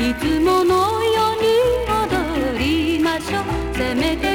いつものように踊りましょう。せめて